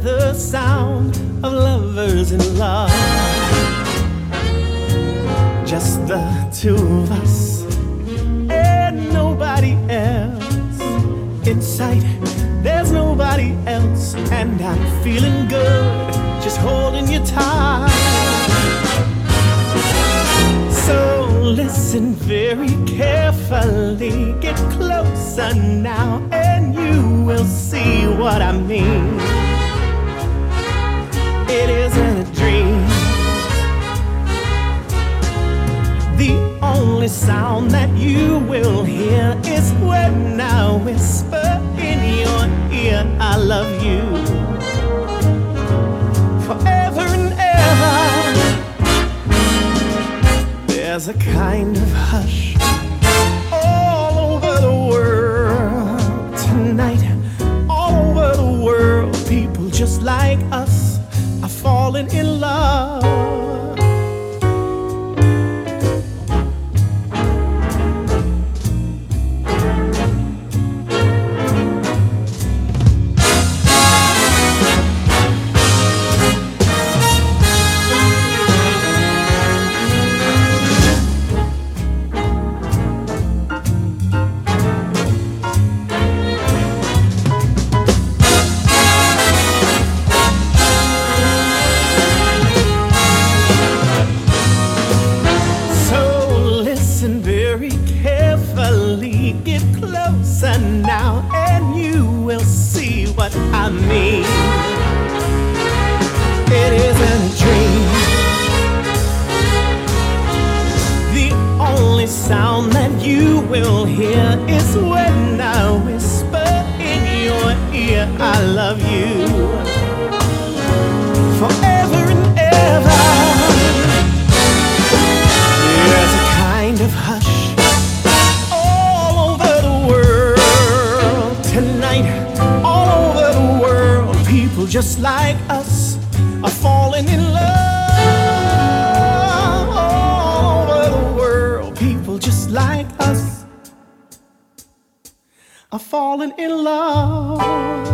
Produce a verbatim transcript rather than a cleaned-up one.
the sound of lovers in love. Just the two of us and nobody else in sight. There's nobody else, and I'm feeling good just holding you tight. So listen very carefully, get closer now, and you will see what I mean. It isn't a dream. The only sound that you will hear is when I whisper in your ear, I love you forever and ever. There's a kind of hush all over the world tonight. All over the world, people just like us are falling in love. Get closer now, and you will see what I mean. It isn't a dream. The only sound that you will hear is when I whisper in your ear, I love you forever and ever. There's a kind of hush all over the world, people just like us are falling in love. All over the world, people just like us are falling in love.